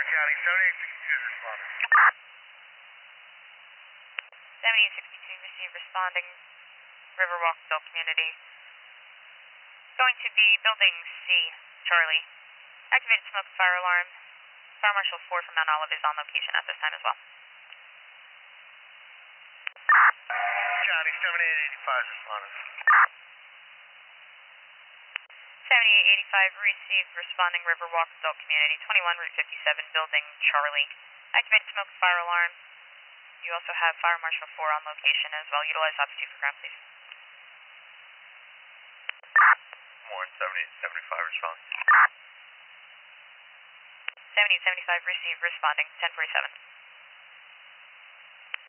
County, 7862 is responding. 7862 received responding Riverwalk adult community. Going to be building C, Charlie. Activated smoke and fire alarm. Fire Marshal 4 from Mount Olive is on location at this time as well. County, 7885 is responding. 7885 received responding Riverwalk adult community, 21 Route 57 building Charlie. Activated smoke and fire alarm. You also have Fire Marshal 4 on location as well. Utilize Ops 2 for ground, please. More 7875 responding. 7875 received responding, 1047.